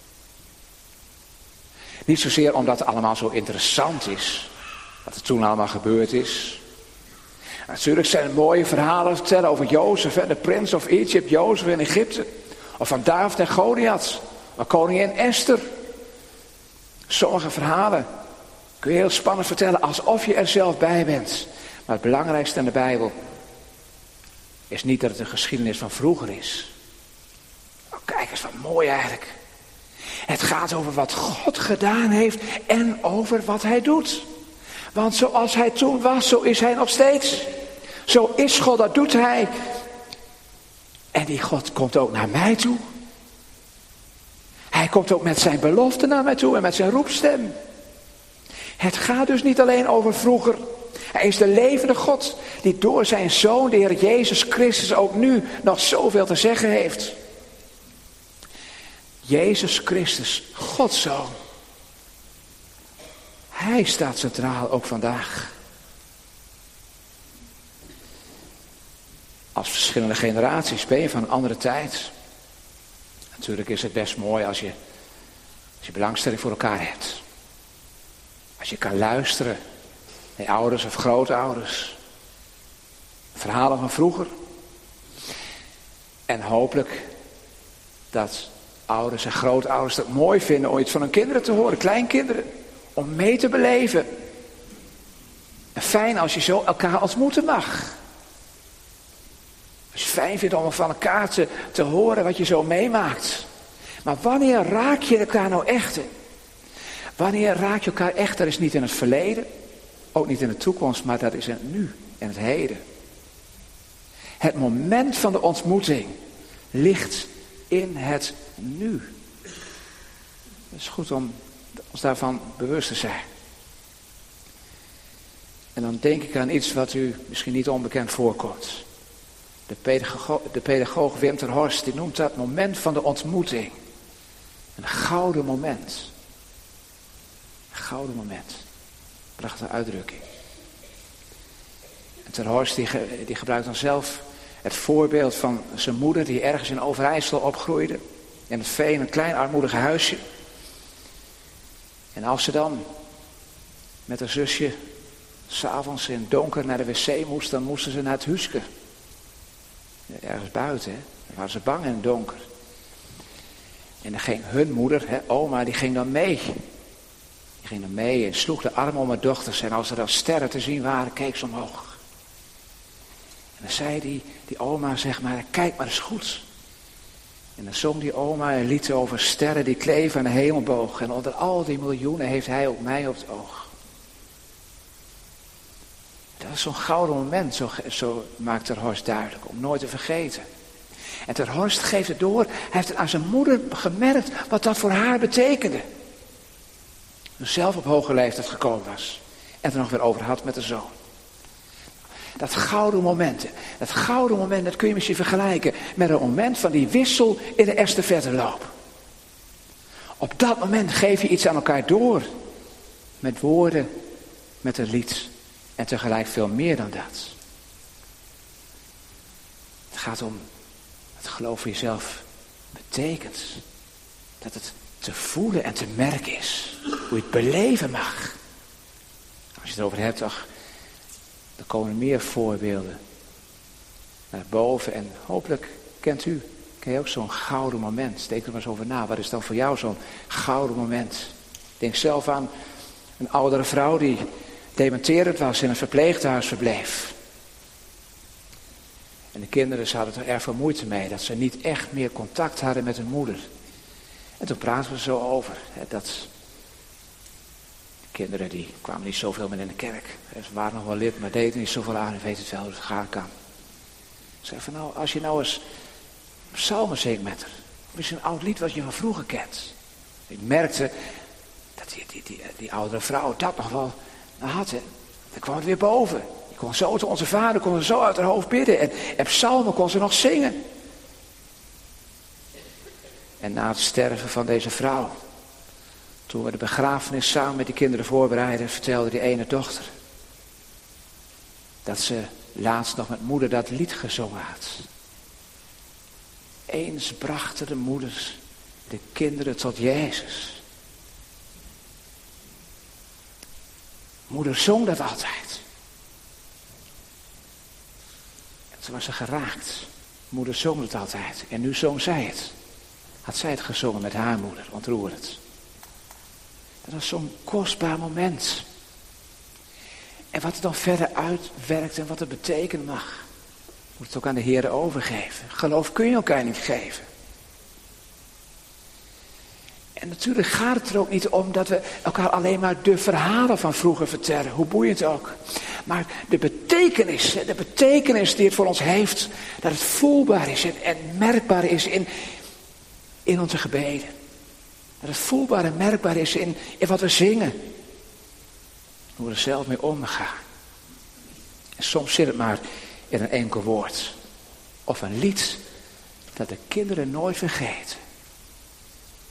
Speaker 2: Niet zozeer omdat het allemaal zo interessant is, wat er toen allemaal gebeurd is. Natuurlijk zijn er mooie verhalen vertellen over Jozef en de prins of Egypt, Jozef in Egypte. Of van David en Goliath, of koningin Esther. Sommige verhalen kun je heel spannend vertellen alsof je er zelf bij bent. Maar het belangrijkste in de Bijbel is niet dat het een geschiedenis van vroeger is. Oh, kijk eens wat mooi eigenlijk. Het gaat over wat God gedaan heeft en over wat hij doet. Want zoals hij toen was, zo is hij nog steeds. Zo is God, dat doet hij. En die God komt ook naar mij toe. Hij komt ook met zijn belofte naar mij toe en met zijn roepstem. Het gaat dus niet alleen over vroeger. Hij is de levende God die door zijn Zoon, de Heer Jezus Christus, ook nu nog zoveel te zeggen heeft. Jezus Christus, Gods Zoon. Hij staat centraal ook vandaag. Als verschillende generaties ben je van een andere tijd. Natuurlijk is het best mooi als je, als je belangstelling voor elkaar hebt. Als je kan luisteren naar ouders of grootouders. Verhalen van vroeger. En hopelijk dat ouders en grootouders het mooi vinden om iets van hun kinderen te horen, kleinkinderen. Om mee te beleven. En fijn als je zo elkaar ontmoeten mag. Als je het fijn vindt om van elkaar te, te horen wat je zo meemaakt. Maar wanneer raak je elkaar nou echt? Wanneer raak je elkaar echt? Dat is niet in het verleden. Ook niet in de toekomst, maar dat is in het nu. In het heden. Het moment van de ontmoeting ligt in het nu. Het is goed om ons daarvan bewust te zijn. En dan denk ik aan iets wat u misschien niet onbekend voorkomt. De pedagoog, de pedagoog Wim ter Horst, die noemt dat moment van de ontmoeting. Een gouden moment. Een gouden moment. Prachtige uitdrukking. En ter Horst die, die gebruikt dan zelf het voorbeeld van zijn moeder die ergens in Overijssel opgroeide. In het veen, een klein armoedig huisje. En als ze dan met haar zusje 's avonds in het donker naar de wc moest, dan moesten ze naar het huisje. Ergens buiten, hè. Dan waren ze bang in het donker. En dan ging hun moeder, hè, oma, die ging dan mee. Die ging dan mee en sloeg de arm om haar dochters. En als er dan sterren te zien waren, keek ze omhoog. En dan zei die, die oma, zeg maar, kijk maar eens goed. En dan zong die oma een lied over sterren die kleven aan de hemelboog. En onder al die miljoenen heeft hij ook mij op het oog. Dat is zo'n gouden moment, zo, zo maakt ter Horst duidelijk, om nooit te vergeten. En ter Horst geeft het door, hij heeft het aan zijn moeder gemerkt wat dat voor haar betekende. Toen zelf op hoge leeftijd gekomen was. En het er nog weer over had met de zoon. Dat gouden moment, dat gouden moment, dat kun je misschien vergelijken met een moment van die wissel in de estafetteloop. Op dat moment geef je iets aan elkaar door. Met woorden, met een lied. En tegelijk veel meer dan dat. Het gaat om het geloof voor jezelf betekent. Dat het te voelen en te merken is. Hoe je het beleven mag. Als je het erover hebt, ach, er komen meer voorbeelden naar boven. En hopelijk kent u, ken je ook zo'n gouden moment. Denk er maar eens over na. Wat is dan voor jou zo'n gouden moment? Denk zelf aan een oudere vrouw die dementerend was in een verpleeghuis verbleef. En de kinderen ze hadden er erg veel moeite mee. Dat ze niet echt meer contact hadden met hun moeder. En toen praten we zo over. Hè, dat de kinderen die kwamen niet zoveel meer in de kerk. Ze waren nog wel lid, maar deden niet zoveel aan. En weet het wel hoe het gaan kan. Ze zei van nou, als je nou eens psalmen zingt met haar. Of is een oud lied wat je van vroeger kent. Ik merkte dat die, die, die, die oudere vrouw dat nog wel had. Hè. Dan kwam het weer boven. Je kon zo tot onze vader, kon ze zo uit haar hoofd bidden. En, en psalmen kon ze nog zingen. En na het sterven van deze vrouw, toen we de begrafenis samen met die kinderen voorbereidden, vertelde die ene dochter dat ze laatst nog met moeder dat lied gezongen had. Eens brachten de moeders de kinderen tot Jezus. Moeder zong dat altijd. En toen was ze geraakt. Moeder zong het altijd. En nu zong zij het. Had zij het gezongen met haar moeder, ontroerend. Dat was zo'n kostbaar moment. En wat het dan verder uitwerkt en wat het betekenen mag, moet het ook aan de Heer overgeven. Geloof kun je elkaar niet geven. En natuurlijk gaat het er ook niet om dat we elkaar alleen maar de verhalen van vroeger vertellen, hoe boeiend ook. Maar de betekenis, de betekenis die het voor ons heeft, dat het voelbaar is en, en merkbaar is in, in onze gebeden. Dat het voelbaar en merkbaar is in, in wat we zingen. Hoe we er zelf mee omgaan. En soms zit het maar in een enkel woord. Of een lied dat de kinderen nooit vergeten.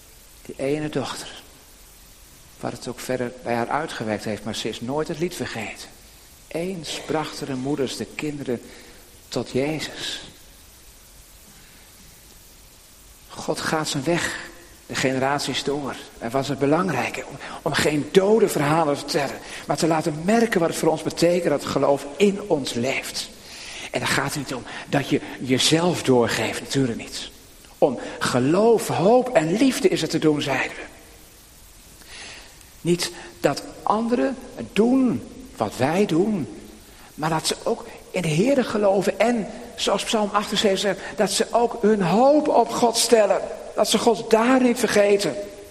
Speaker 2: Die ene dochter. Wat het ook verder bij haar uitgewerkt heeft, maar ze is nooit het lied vergeten. Eens brachten de moeders de kinderen tot Jezus. God gaat zijn weg, de generaties door. En was het belangrijk om, om geen dode verhalen te vertellen, maar te laten merken wat het voor ons betekent dat het geloof in ons leeft. En dan gaat het niet om dat je jezelf doorgeeft, natuurlijk niet. Om geloof, hoop en liefde is het te doen, zeiden we. Niet dat anderen doen wat wij doen, maar dat ze ook in de Heere geloven en, zoals Psalm achtenzeventig zegt, dat ze ook hun hoop op God stellen. Dat ze God daar niet vergeten.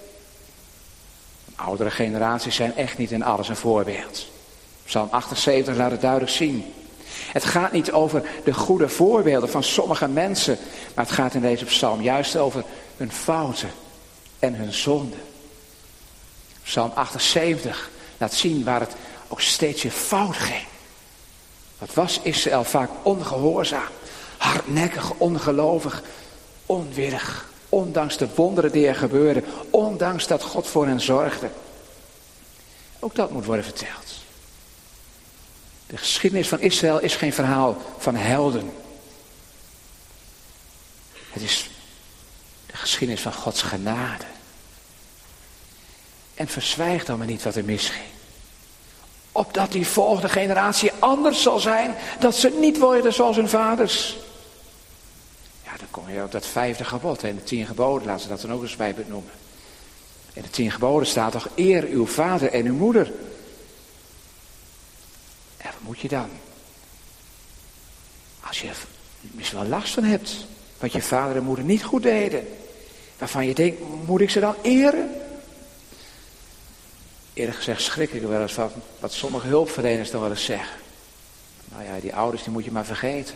Speaker 2: Oudere generaties zijn echt niet in alles een voorbeeld. Psalm achtenzeventig laat het duidelijk zien. Het gaat niet over de goede voorbeelden van sommige mensen, maar het gaat in deze psalm juist over hun fouten en hun zonden. Psalm achtenzeventig laat zien waar het ook steeds weer fout ging. Wat was Israël vaak ongehoorzaam, hardnekkig, ongelovig, onwillig. Ondanks de wonderen die er gebeurden, ondanks dat God voor hen zorgde. Ook dat moet worden verteld. De geschiedenis van Israël is geen verhaal van helden. Het is de geschiedenis van Gods genade. En verzwijg dan maar niet wat er misging. Opdat die volgende generatie anders zal zijn, dat ze niet worden zoals hun vaders. Ja, dan kom je op dat vijfde gebod en de tien geboden, laten ze dat dan ook eens bij benoemen. In de tien geboden staat toch, eer uw vader en uw moeder. En wat moet je dan? Als je er misschien wel last van hebt, wat je vader en moeder niet goed deden, waarvan je denkt, moet ik ze dan eren? Eerlijk gezegd schrik ik er wel eens van wat sommige hulpverleners dan wel eens zeggen. Nou ja, die ouders die moet je maar vergeten.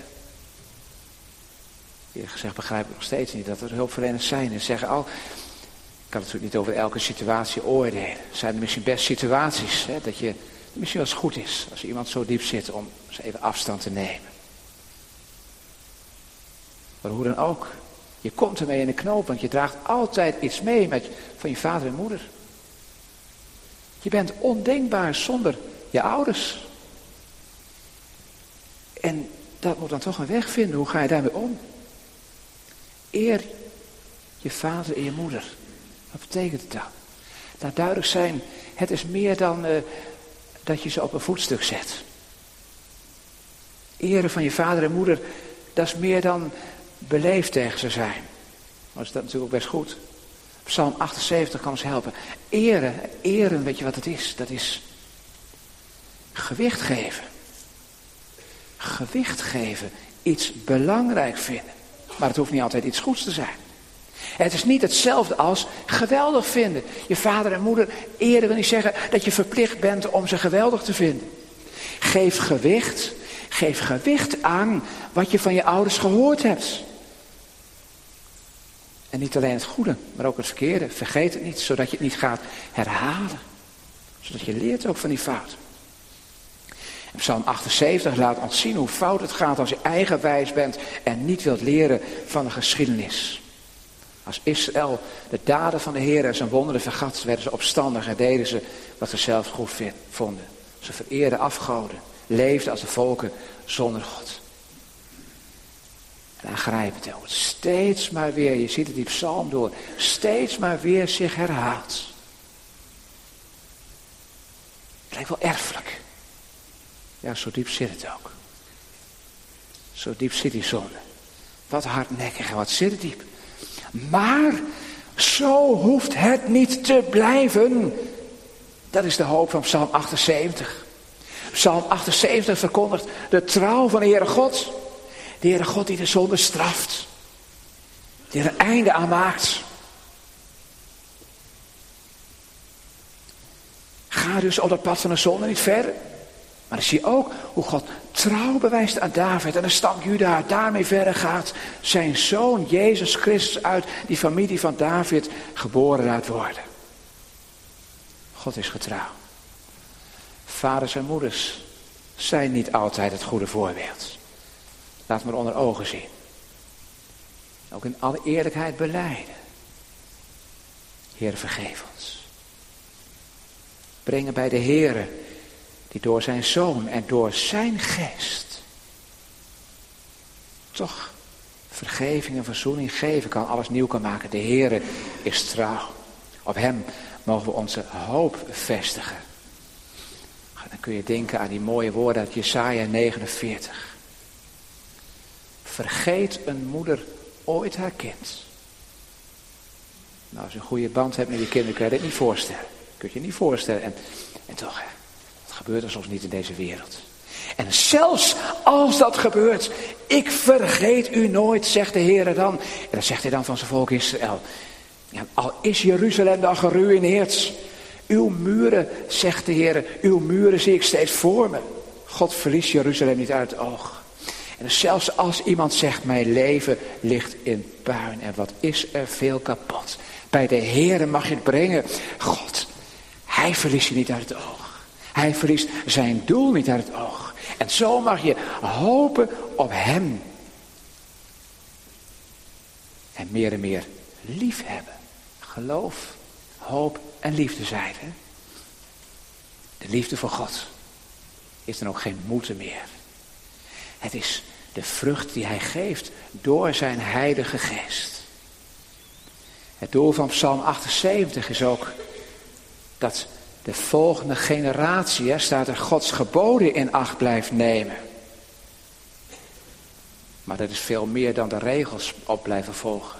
Speaker 2: Eerlijk gezegd begrijp ik nog steeds niet dat er hulpverleners zijn en zeggen al, ik kan natuurlijk niet over elke situatie oordelen. Zijn er misschien best situaties, hè, dat je misschien wel eens goed is als iemand zo diep zit om eens even afstand te nemen. Maar hoe dan ook, je komt ermee in de knoop, want je draagt altijd iets mee met, van je vader en moeder. Je bent ondenkbaar zonder je ouders. En dat moet dan toch een weg vinden. Hoe ga je daarmee om? Eer je vader en je moeder. Wat betekent het dan? Laat duidelijk zijn, het is meer dan uh, dat je ze op een voetstuk zet. Eren van je vader en moeder, dat is meer dan beleefd tegen ze zijn. Maar is dat natuurlijk ook best goed. Psalm achtenzeventig kan ons helpen. Eren, eren, weet je wat het is? Dat is gewicht geven. Gewicht geven. Iets belangrijk vinden. Maar het hoeft niet altijd iets goeds te zijn. Het is niet hetzelfde als geweldig vinden. Je vader en moeder eren wil niet zeggen dat je verplicht bent om ze geweldig te vinden. Geef gewicht. Geef gewicht aan wat je van je ouders gehoord hebt. En niet alleen het goede, maar ook het verkeerde. Vergeet het niet, zodat je het niet gaat herhalen. Zodat je leert ook van die fout. En Psalm achtenzeventig laat ons zien hoe fout het gaat als je eigenwijs bent en niet wilt leren van de geschiedenis. Als Israël de daden van de Heer en zijn wonderen vergat, werden ze opstandig en deden ze wat ze zelf goed vonden. Ze vereerden afgoden, leefden als de volken zonder God. En aangrijpend ook. Steeds maar weer, je ziet het die psalm door, steeds maar weer zich herhaalt. Het lijkt wel erfelijk. Ja, zo diep zit het ook. Zo diep zit die zonde. Wat hardnekkig en wat zit het diep. Maar zo hoeft het niet te blijven. Dat is de hoop van Psalm achtenzeventig. Psalm achtenzeventig verkondigt de trouw van de Heere God. De Heere God die de zonde straft. Die er een einde aan maakt. Ga dus op dat pad van de zonde niet verder. Maar dan zie je ook hoe God trouw bewijst aan David en de stam Juda daarmee verder gaat. Zijn zoon Jezus Christus uit die familie van David geboren laat worden. God is getrouw. Vaders en moeders zijn niet altijd het goede voorbeeld. Laat maar onder ogen zien. Ook in alle eerlijkheid belijden. Heer, vergeef ons. Brengen bij de Heer, die door zijn Zoon en door zijn geest toch vergeving en verzoening geven kan, alles nieuw kan maken. De Heer is trouw. Op hem mogen we onze hoop vestigen. Dan kun je denken aan die mooie woorden uit Jesaja negenenveertig. Vergeet een moeder ooit haar kind? Nou, als je een goede band hebt met je kinderen, kun je dit niet voorstellen. Kun je je niet voorstellen. En, en toch, hè, dat gebeurt er soms niet in deze wereld. En zelfs als dat gebeurt, ik vergeet u nooit, zegt de Heer dan. En dat zegt hij dan van zijn volk Israël. Ja, al is Jeruzalem dan geruïneerd. Uw muren, zegt de Heer, uw muren zie ik steeds voor me. God verliest Jeruzalem niet uit het oog. En zelfs als iemand zegt, mijn leven ligt in puin en wat is er veel kapot. Bij de Heer mag je het brengen. God, hij verliest je niet uit het oog. Hij verliest zijn doel niet uit het oog. En zo mag je hopen op hem. En meer en meer lief hebben. Geloof, hoop en liefde zijn. Hè? De liefde voor God is dan ook geen moeten meer. Het is de vrucht die hij geeft door zijn heilige geest. Het doel van Psalm achtenzeventig is ook dat de volgende generatie, hè, staat er, Gods geboden in acht blijft nemen. Maar dat is veel meer dan de regels op blijven volgen.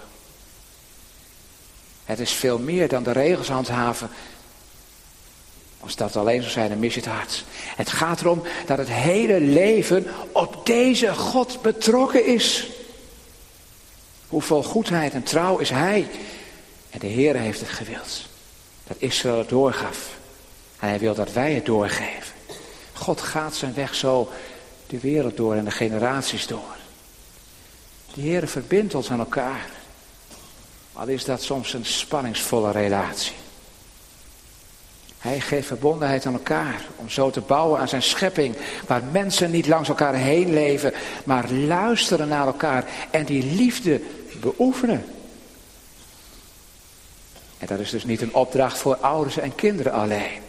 Speaker 2: Het is veel meer dan de regels handhaven. Als dat alleen zou zijn, dan mis je het hart. Het gaat erom dat het hele leven op deze God betrokken is. Hoe vol goedheid en trouw is hij. En de Heer heeft het gewild. Dat Israël het doorgaf. En hij wil dat wij het doorgeven. God gaat zijn weg zo de wereld door en de generaties door. De Heer verbindt ons aan elkaar. Al is dat soms een spanningsvolle relatie. Hij geeft verbondenheid aan elkaar. Om zo te bouwen aan zijn schepping. Waar mensen niet langs elkaar heen leven. Maar luisteren naar elkaar. En die liefde beoefenen. En dat is dus niet een opdracht voor ouders en kinderen alleen.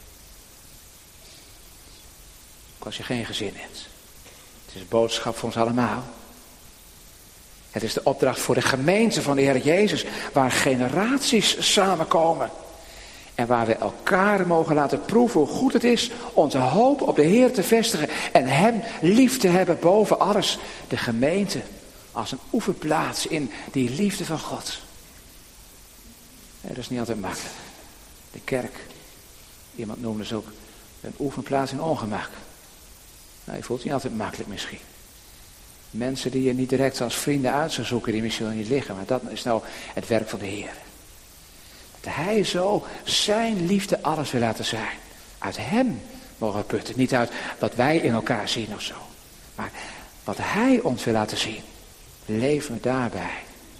Speaker 2: Ook als je geen gezin hebt. Het is een boodschap voor ons allemaal. Het is de opdracht voor de gemeente van de Heer Jezus. Waar generaties samenkomen. En waar we elkaar mogen laten proeven hoe goed het is onze hoop op de Heer te vestigen. En hem lief te hebben boven alles. De gemeente als een oefenplaats in die liefde van God. Ja, dat is niet altijd makkelijk. De kerk, iemand noemde ze ook een oefenplaats in ongemak. Nou, je voelt het niet altijd makkelijk misschien. Mensen die je niet direct als vrienden uit zou zoeken, die misschien wel niet liggen. Maar dat is nou het werk van de Heer. Dat hij zo zijn liefde alles wil laten zijn. Uit hem mogen we putten. Niet uit wat wij in elkaar zien of zo. Maar wat hij ons wil laten zien. Leven we daarbij.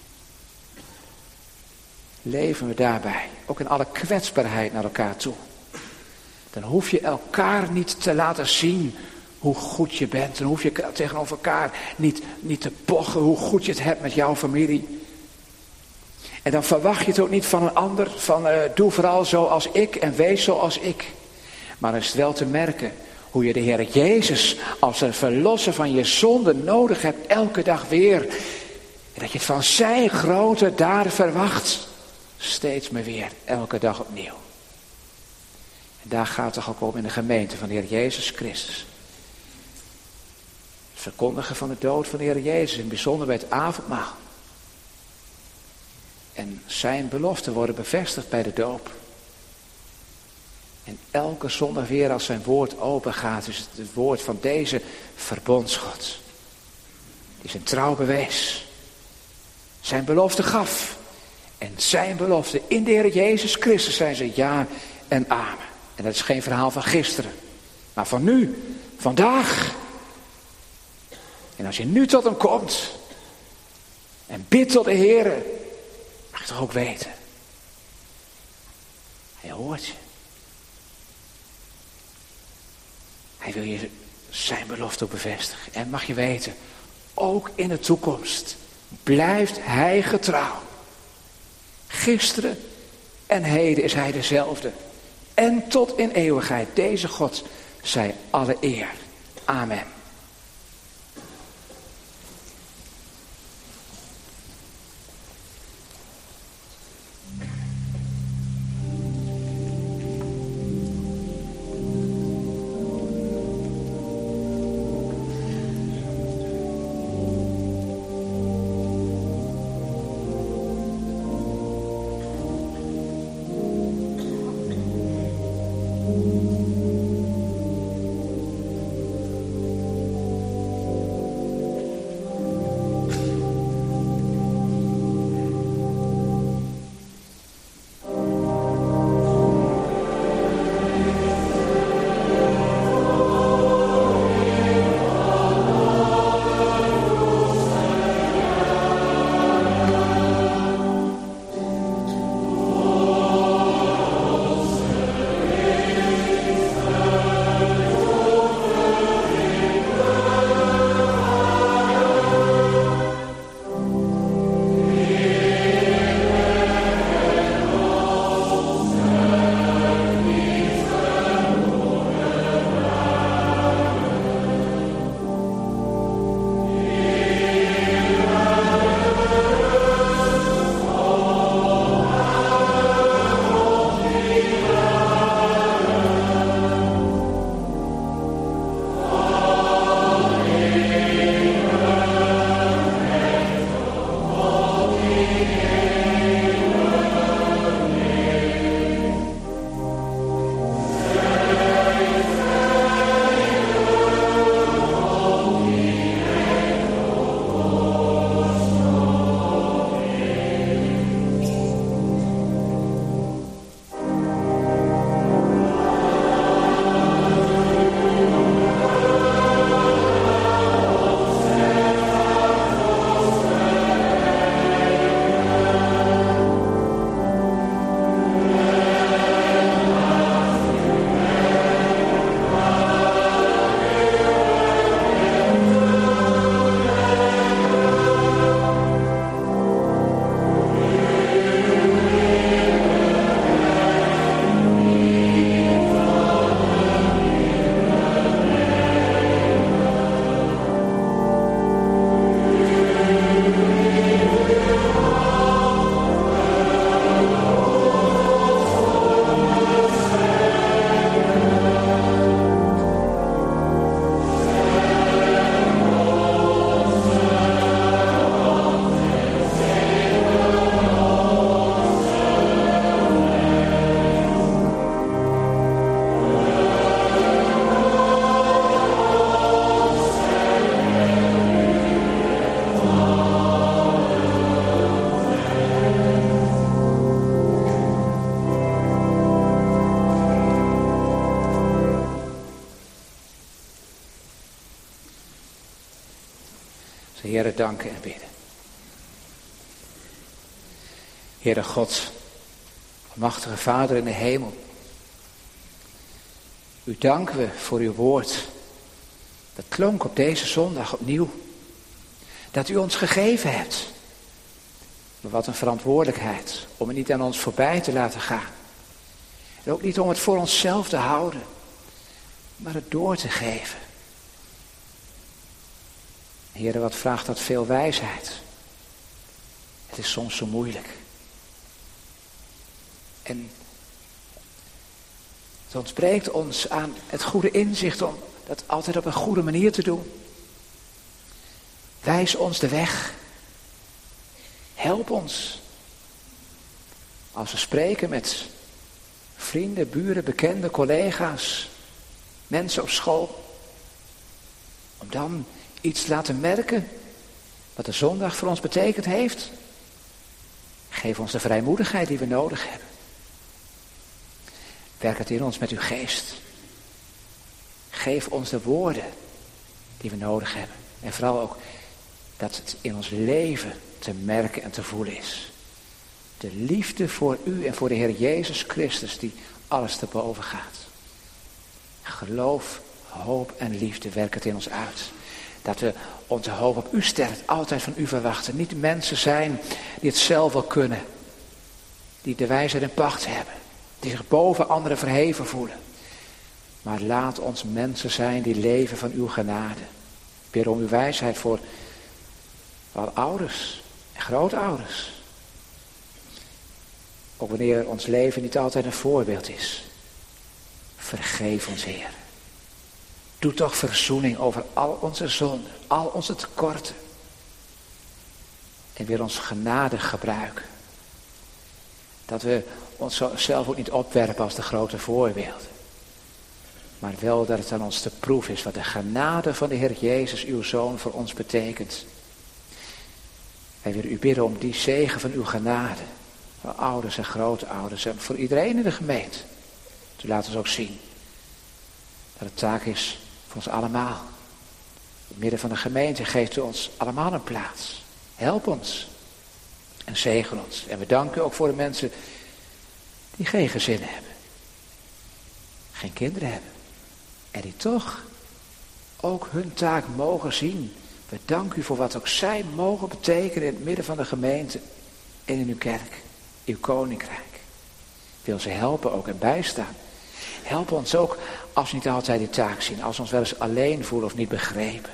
Speaker 2: Leven we daarbij. Ook in alle kwetsbaarheid naar elkaar toe. Dan hoef je elkaar niet te laten zien hoe goed je bent. Dan hoef je tegenover elkaar niet, niet te pochen hoe goed je het hebt met jouw familie. En dan verwacht je het ook niet van een ander. Van uh, doe vooral zoals ik en wees zoals ik. Maar dan is het wel te merken hoe je de Heer Jezus als een verlosser van je zonde nodig hebt. Elke dag weer. En dat je het van zijn grote daden verwacht. Steeds maar weer. Elke dag opnieuw. En daar gaat het toch ook om in de gemeente van de Heer Jezus Christus. Het verkondigen van de dood van de Heer Jezus. In het bijzonder bij het avondmaal. En zijn beloften worden bevestigd bij de doop. En elke zondag weer als zijn woord open gaat, is het het woord van deze verbondsgod. Die zijn trouw bewees. Zijn belofte gaf. En zijn belofte in de Heer Jezus Christus zijn ze ja en amen. En dat is geen verhaal van gisteren. Maar van nu, vandaag. En als je nu tot hem komt. En bidt tot de Heer. Mag je toch ook weten. Hij hoort je. Hij wil je zijn belofte ook bevestigen. En mag je weten. Ook in de toekomst. Blijft hij getrouw. Gisteren en heden is hij dezelfde. En tot in eeuwigheid. Deze God zij alle eer. Amen. De Heere danken en bidden. Heere God, machtige Vader in de hemel. U danken we voor uw woord. Dat klonk op deze zondag opnieuw. Dat u ons gegeven hebt. Maar wat een verantwoordelijkheid om het niet aan ons voorbij te laten gaan. En ook niet om het voor onszelf te houden. Maar het door te geven. Heere, wat vraagt dat veel wijsheid. Het is soms zo moeilijk. En het ontbreekt ons aan het goede inzicht om dat altijd op een goede manier te doen. Wijs ons de weg. Help ons. Als we spreken met vrienden, buren, bekenden, collega's, mensen op school. Om dan iets te laten merken wat de zondag voor ons betekend heeft. Geef ons de vrijmoedigheid die we nodig hebben. Werk het in ons met uw geest. Geef ons de woorden die we nodig hebben. En vooral ook dat het in ons leven te merken en te voelen is. De liefde voor u en voor de Heer Jezus Christus die alles te boven gaat. Geloof, hoop en liefde werken het in ons uit. Dat we onze hoop op u sterkt, altijd van u verwachten. Niet mensen zijn die het zelf wel kunnen. die de wijsheid in pacht hebben, die zich boven anderen verheven voelen. Maar laat ons mensen zijn die leven van uw genade. Ik bid om uw wijsheid voor alle ouders en grootouders. Ook wanneer ons leven niet altijd een voorbeeld is. Vergeef ons, Heer. Doe toch verzoening over al onze zonden, al onze tekorten. En wil ons genadig gebruiken. Dat we onszelf ook niet opwerpen als de grote voorbeelden. Maar wel dat het aan ons te proef is wat de genade van de Heer Jezus, uw Zoon, voor ons betekent. Wij willen u bidden om die zegen van uw genade. Voor ouders en grootouders en voor iedereen in de gemeente. U laat ons ook zien dat het taak is voor ons allemaal. In het midden van de gemeente geeft u ons allemaal een plaats. Help ons en zegen ons. En we danken u ook voor de mensen die geen gezin hebben. Geen kinderen hebben. En die toch ook hun taak mogen zien. We danken u voor wat ook zij mogen betekenen in het midden van de gemeente en in uw kerk, uw koninkrijk. Wil ze helpen ook en bijstaan. Help ons ook als we niet altijd die taak zien, als we ons wel eens alleen voelen of niet begrepen.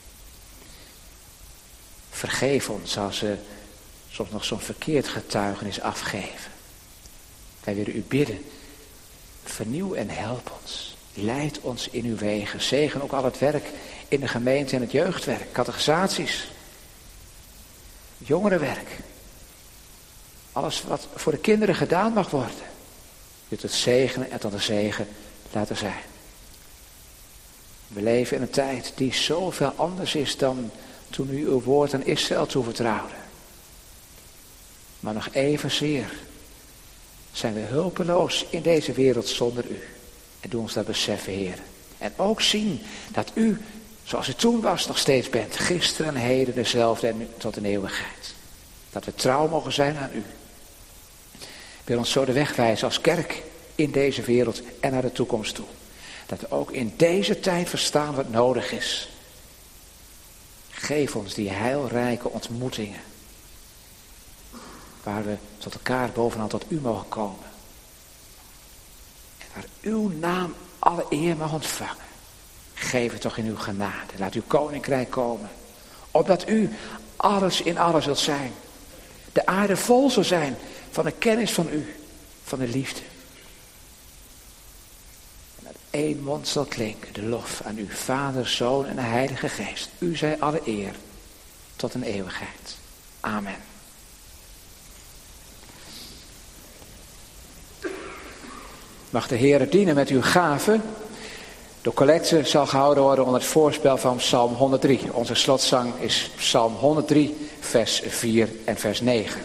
Speaker 2: Vergeef ons als we soms nog zo'n verkeerd getuigenis afgeven. Wij willen u bidden, vernieuw en help ons. Leid ons in uw wegen. Zegen ook al het werk in de gemeente en het jeugdwerk. Catechisaties. Jongerenwerk. Alles wat voor de kinderen gedaan mag worden. Wilt het zegenen en tot de zegen laten zijn. We leven in een tijd die zoveel anders is dan toen u uw woord aan Israël toevertrouwde. Maar nog evenzeer zijn we hulpeloos in deze wereld zonder u. En doe ons dat beseffen, Heer. En ook zien dat u, zoals u toen was, nog steeds bent. Gisteren en heden dezelfde en nu tot in eeuwigheid. Dat we trouw mogen zijn aan u. Wil ons zo de weg wijzen als kerk in deze wereld en naar de toekomst toe. Dat we ook in deze tijd verstaan wat nodig is. Geef ons die heilrijke ontmoetingen. Waar we tot elkaar bovenal tot u mogen komen. En waar uw naam alle eer mag ontvangen. Geef het toch in uw genade. Laat uw koninkrijk komen. Opdat u alles in alles wilt zijn. De aarde vol zal zijn van de kennis van u. Van de liefde. En uit één mond zal klinken de lof aan uw Vader, Zoon en de Heilige Geest. U zij alle eer tot een eeuwigheid. Amen. Mag de Heer dienen met uw gaven. De collecte zal gehouden worden onder het voorspel van Psalm honderddrie. Onze slotzang is Psalm honderddrie, vers vier en vers negen.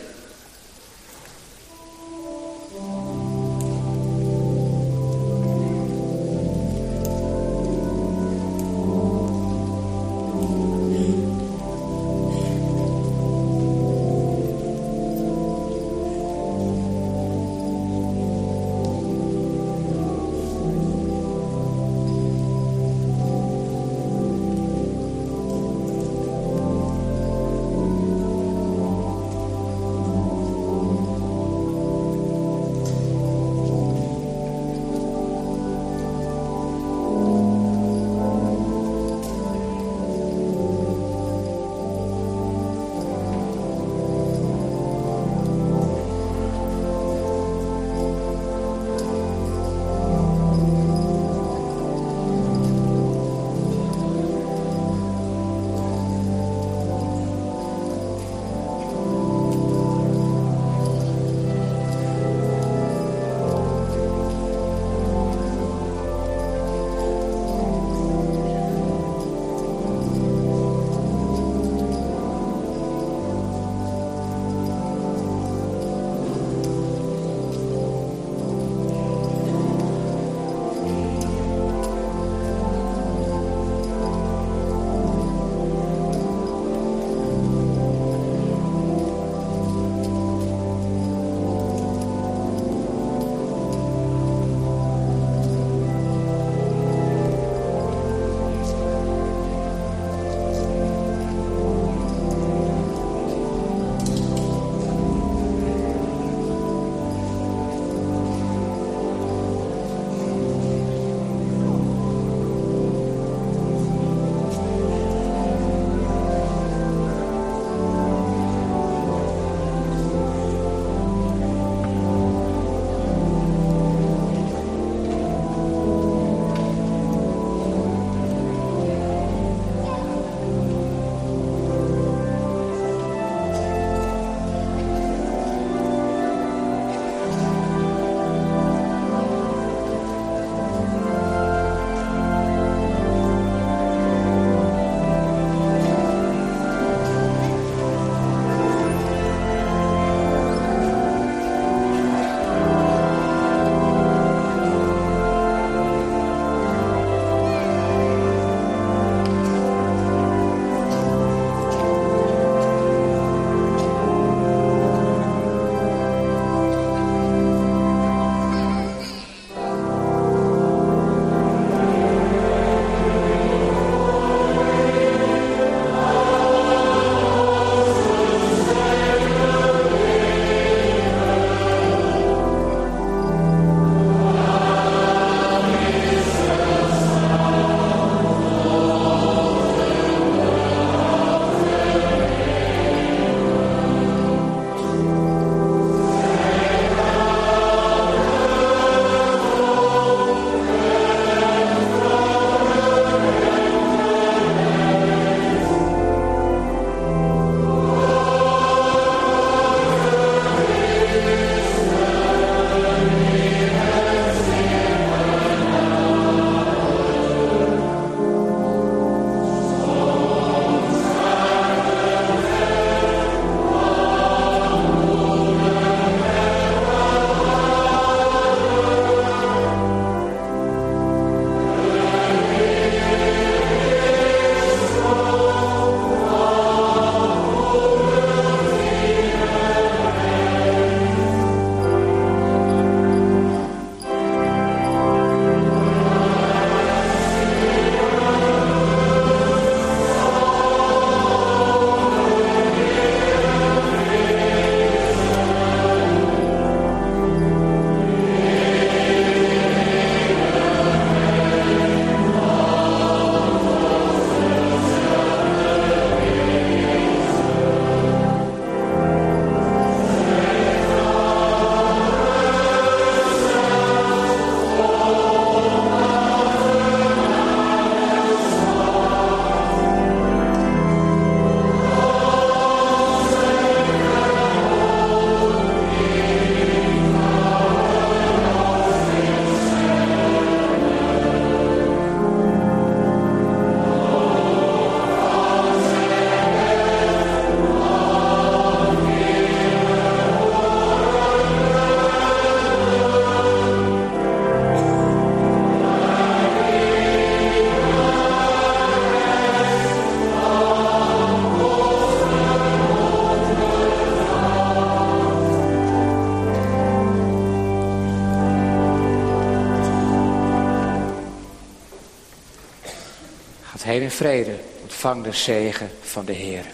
Speaker 2: Gaat heen in vrede, ontvang de zegen van de Heer.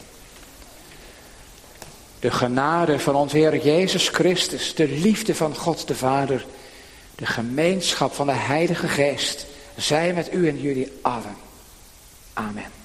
Speaker 2: De genade van onze Heer Jezus Christus, de liefde van God de Vader, de gemeenschap van de Heilige Geest, zij met u en jullie allen. Amen.